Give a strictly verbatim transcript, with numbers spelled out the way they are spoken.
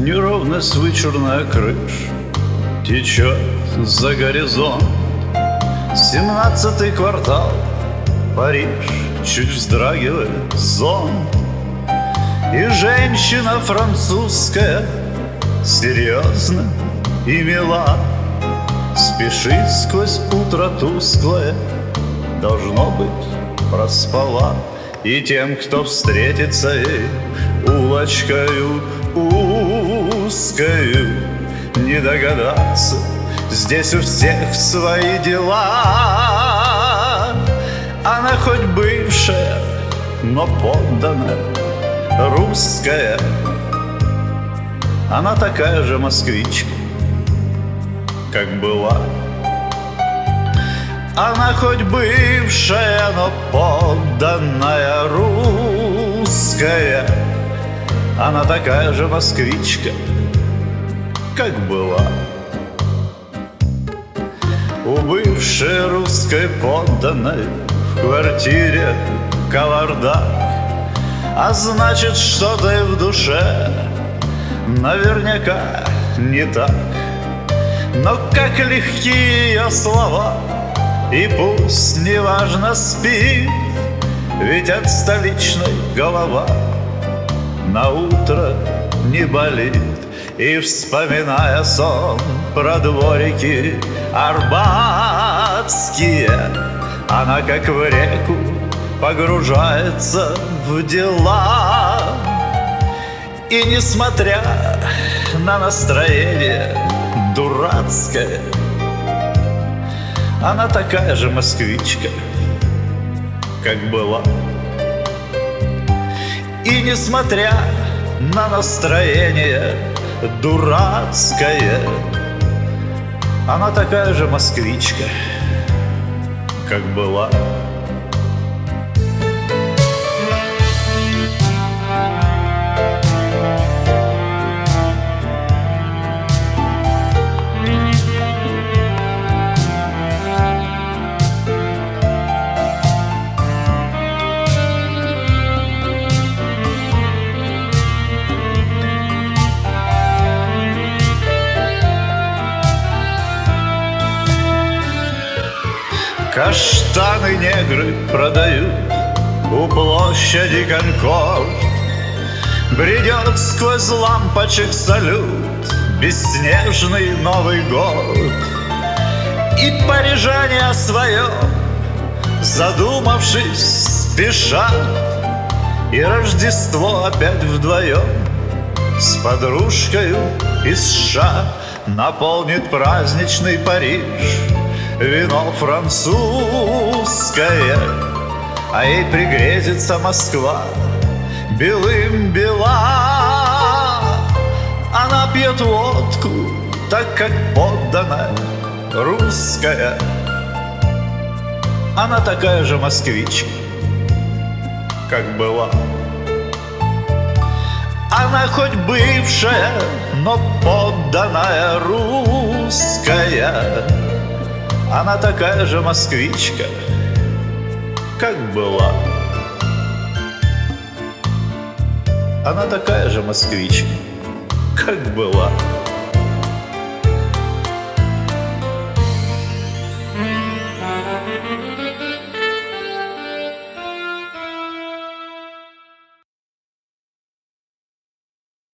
Неровность вычурная крыш течет за горизонт. Семнадцатый квартал, Париж, чуть вздрагивает зонт. И женщина французская серьезно и мила спешит сквозь утро тусклое, должно быть, проспала. И тем, кто встретится ей улочкою узкою, не догадаться, здесь у всех свои дела. Она хоть бывшая, но подданная, русская. Она такая же москвичка, как была. Она хоть бывшая, но подданная, русская. Она такая же москвичка, как была. У бывшей русской подданной в квартире кавардак, а значит, что-то и в душе наверняка не так. Но как легки ее слова, и пусть неважно спит, ведь от столичной голова на утро не болит. И, вспоминая сон про дворики арбатские, она как в реку погружается в дела. И несмотря на настроение дурацкое, она такая же москвичка, как была. И несмотря на настроение дурацкое, она такая же москвичка, как была. Каштаны негры продают у площади Конкорд. Бредет сквозь лампочек салют бесснежный Новый год. И парижане о своем задумавшись спешат, и Рождество опять вдвоем с подружкою из США наполнит праздничный Париж вино французское, а ей пригрезится Москва белым бела. Она пьет водку, так как подданная, русская. Она такая же москвичка, как была. Она хоть бывшая, но подданная, русская. Она такая же москвичка, как была. Она такая же москвичка, как была.